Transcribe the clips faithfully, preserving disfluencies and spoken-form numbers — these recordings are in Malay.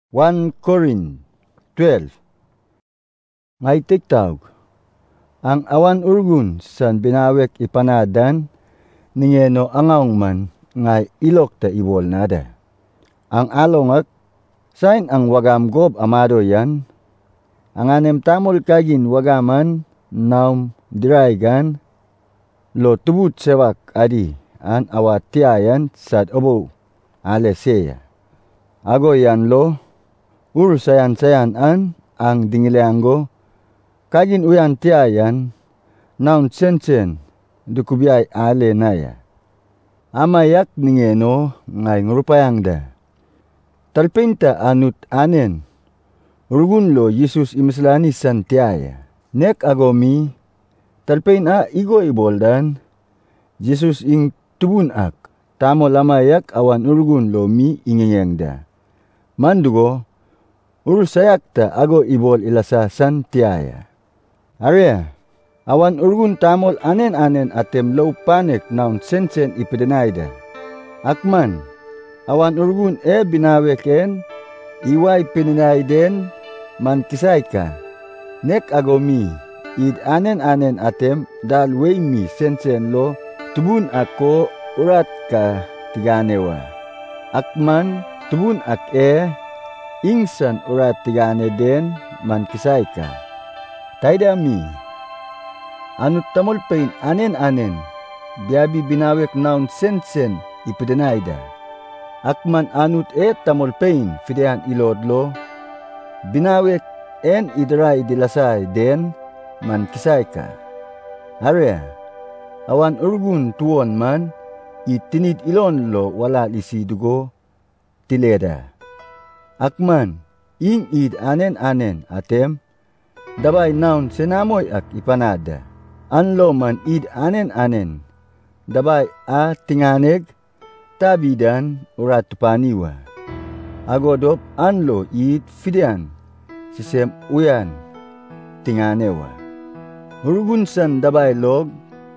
First Corinthians twelve. Ngay tiktawg, ang awan urgun san binawek ipanadan, ningeno angawng man ngay ilok ta ibol nada. Ang alongak, sain ang wagam gob amado yan, ang anem tamol kagin wagaman, naum diraigan, lo tubut sewak adi, an awat tiayan sad obo aleseya. Ago yan lo, ur sayan-sayan an, ang dingileanggo, kagin uyan tiayan, naun sen-sen, dukubiyay ale naya. Amayak ningeno ngay ngurupayang da. Talpinta anut anen, urgun lo Yesus imislani san tiaya. Nek agomi, talpin a igo iboldan, Jesus ing tubun ak, tamo lamayak awan urgun lo mi ingengeng da. Mandugo, ur sayak ta ago ibol ilasa san tiaya. Arya, awan urgun tamol anen-anen atem low panek naun sen-sen ipidenayda. Akman, awan urgun e binaweken, iway pininayden, man kisay ka. Nek agomi, id anen-anen atem dalway mi sen-sen lo, tubun ako urat ka tiganewa. Akman, tubun ak e, ingsan urat tigane den, man kisay ka. Tayda mi, anut tamolpain anen-anen, biyabi binawek naun sen-sen ipidenayda. Akman anut e tamolpain fidean ilodlo, binawek en idray dilasay den, man kisay ka. Arya, awan urgun tuwon man, itinid ilon lo wala lisidugo, tileda. Akman, ing id anen-anen atem, dabay naun senamoy ak ipanada. Anlo man id anen-anen, dabay a tinganeg, tabidan urat tupaniwa. Agodop anlo id fidean, sisem uyan, tinganewa. Urugunsan dabay log,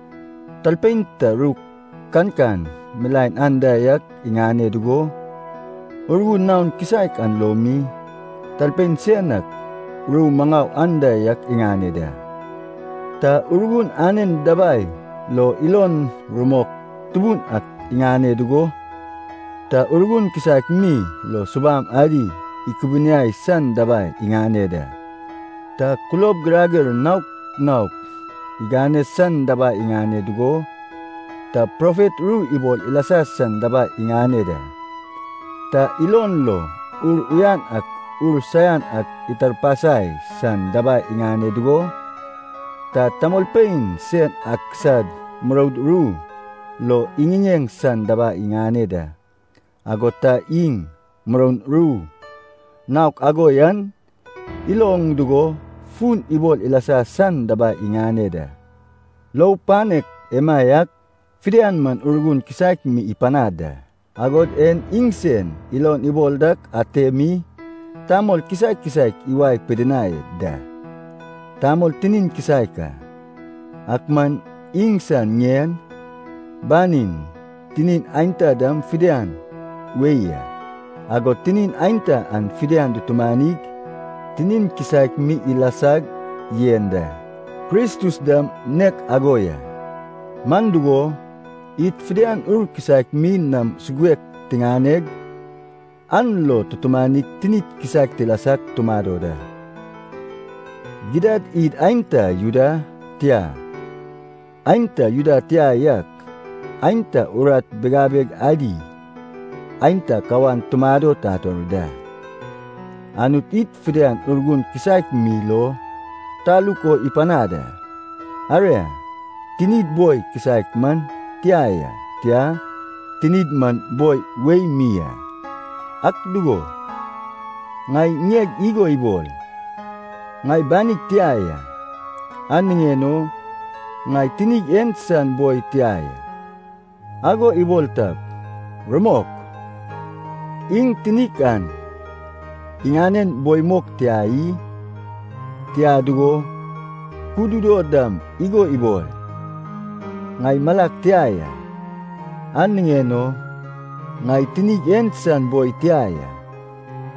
talpenta ruk kankan, milain andayak ingane dugo, urgun naun kisayk an lomi, talpen senak, ru mangaw andayak ingane da. Ta urgun anen dabay, lo ilon rumok tubun at ingane dugo, ta urgun kisayk mi, lo subam adi, ikubunyay san dabay ingane da. Ta kulob grager nauk nauk, igane san dabay ingane dugo, ta prophet ru ibol ilasas san dabay ingane da. Ta ilon lo, ur uyan ak ur sayan ak itarpasay san dabay ingane dugo, ta tamolpain sen ak sad muraud ru, lo ingingeng san dabay ingane da. Ago ta ing muraud ru, nauk ago yan, ilong dugo, fun ibol ilasa san dabay ingane da. Low panek emayak, fidean man urgun kisak mi ipanada. Agod en ingsen ilon iboldak atemi, tamol kisay-kisay iway pedenay da. Tamol tinin kisay ka. Akman ingsan nyen, banin, tinin ainta dam fidean, weya. Agod tinin ainta an fidean dutumanig, tinin kisay mi ilasag, yenda. Kristus dam nek agoya. Mandugo, it fidean ur kisak min nam sugwek tinganeg, anlo tutumanik tinit kisak tilasak tumadoda. Gidad id ainta yuda tia, ainta yuda tia yak, ainta urat begabeg adi, ainta kawan tumado tatorda. Anut it fidean urgun kisak milo, taluko ipanada. Arya, tinid boy kisak man, tiaya, tia, tinid man boy way mia. Akdugo, ngay nyeg igo ibol, ngay banik tiaya, aningeno, ngay tinig ensan boy tiaya. Ago ibol tap, remok, ing tinikan, inganen boy mok tiai, tiadugo, kududo dam igo ibol. Ngay malak tiaya, aningeno, ngay tinig ensan boy tiaya.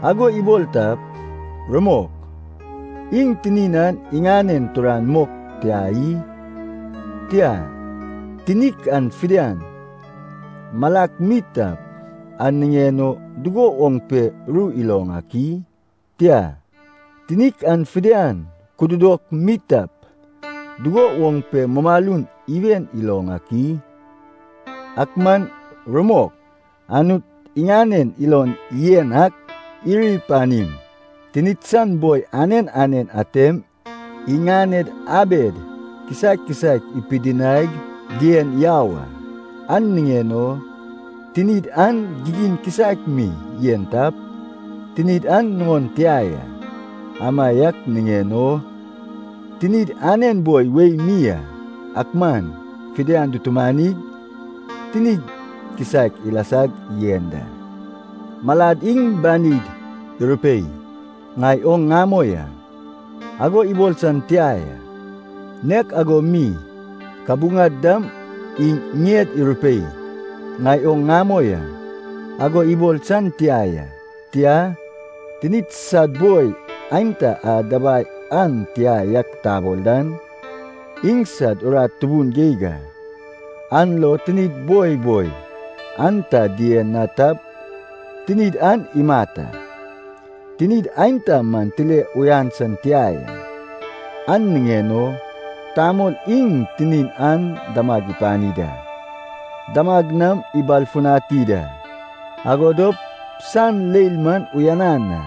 Ago iboltap, remok. Ing tininan inganen turan mok tiai. Tia, tinik an fidian. Malak mitap, an ngeno dugo ong pe ru ilong aki. Tia, tinik an fidian, kududok mitap. Dugo wong pe mamalun iwen ilong aki. Akman remok, anut inganen ilon yenak iri panim. Tinitsan boy anen-anen atem, inganed abed, kisak-kisak ipidinaig, gien yawa. An ngeno, tinid an gigin kisak mi yentap, tinid an ngon tiaya. Amayak ngeno, tinid anen boy wey mia, akman, fidean dutumanig, tinid kisak ilasag yenda. Malad ing banid, Europei, ngay ong ngamoya, ago ibolsan tiaya, nek ago mi, kabungad dam, ing nyet Europei, ngay ong ngamoya, ago ibolsan tiaya, tia, tinit sad boy, ainta a dabay an tiayak taboldan, ingsad urat tubun geiga, anlo tinid boy boy, anta dien natap, tinid an imata. Tinid ainta man tile uyan san tiaya. An ngeno, tamol ing tinin an damag ipanida. Damag nam ibalfunatida. Agodop san leilman uyanana.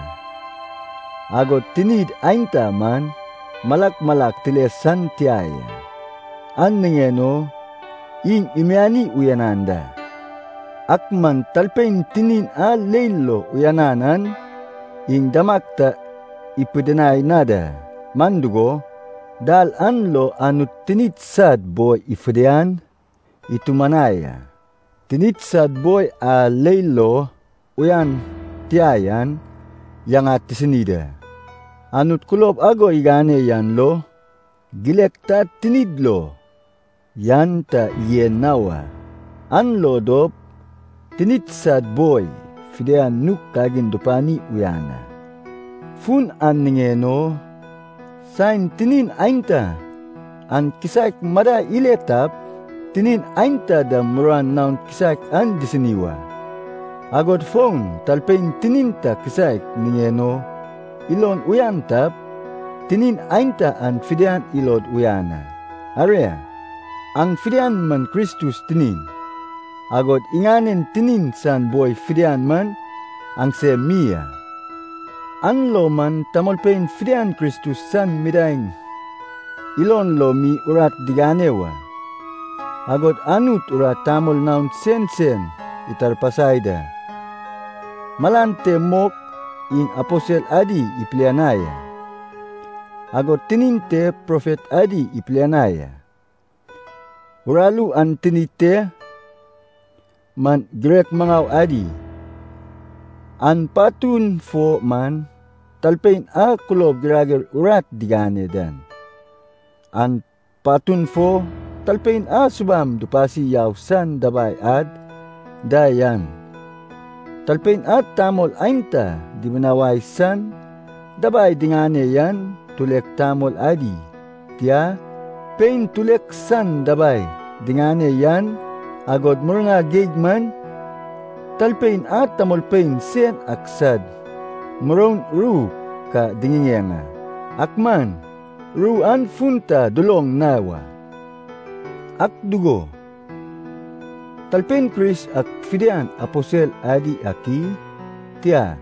Agod tinid ainta man malak-malak tile san tiaya. An ngeno, ing imiani uyananda. Akman talpen tinin a leilo uyananan, ing damakta ipudenay nada, mandugo, dal anlo anut tinitsad boy ifudean, itumanaya. Tinitsad boy a leilo, uyan tiayan, yang at tisinida. Anut kulob ago igane yan lo, gilekta tinidlo, yan ta yen nawa. Anlo dop, tinitsad boy, fidean nuk kagin dupani uyana. Fun an ngeno, sain tinin ainta, an kisak mada iletap, tinin ainta da muran naun kisak an disiniwa. Agod fong talpen tininta kisak ngeno, ilon uyantap, tinin ainta an fidean ilod uyana. Area, ang fidean man Kristus tinin. Agod inganen tinin san boy fidean man, ang se mia. Anlo man tamolpen fidean Kristus san midaing. Ilon lo mi urat diganewa. Agod anut urat tamol naun sen-sen itarpasayda. Malante mok ing apostel adi iplianaya. Agod tininte prophet adi iplianaya. Uralu an tinite, man grek mangaw adi, an patun fo man, talpen a kulob girager urat digane dan. An patun fo, talpen a subam dupasi yaw san dabay ad, dayan. Talpen at tamol ainta, di manaway san, dabay dingane yan, tulek tamol adi. Tia, pain tulek san dabay, dingane yan, agod murnga gigman, talpen at tamolpen sen aksad, muron ru ka dingingenga. Akman, ru an funta dulong nawa. Akdugo, talpen Chris ak fidean apostel adi aki, tia.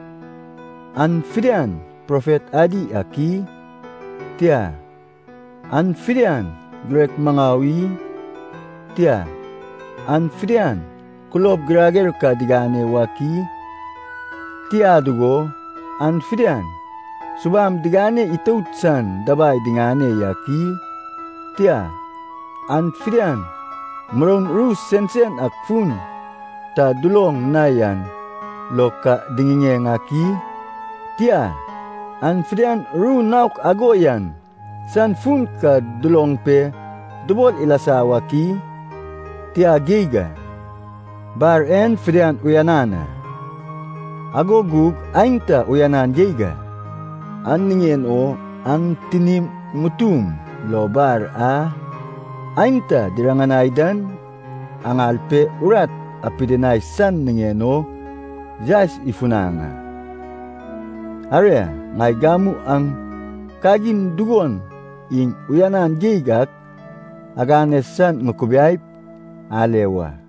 An fidean prophet adi aki, tia. An fidean grek mangawi, tia. An fidean kulob grager ka digane waki, tia dugo, an fidean subam digane itautsan dabay digane yaki, tia. An fidean meron rus sensen akfun ta dulong nayan loka dinginge ngaki, tia. An fidean ru nauk agoyan san fun ka dulong pe dubol ilasawaki, tia giga bar en fidean uyanana. Agogug ainta uyanan jayga. Anningen o ang tinim mutum lobar a ainta diranganaydan ang alpe urat apidinay san ningeno jas ifunanga. Arya ngay gamu ang kagin dugon ing uyanan jaygak aganes san ngukubiyay alewa.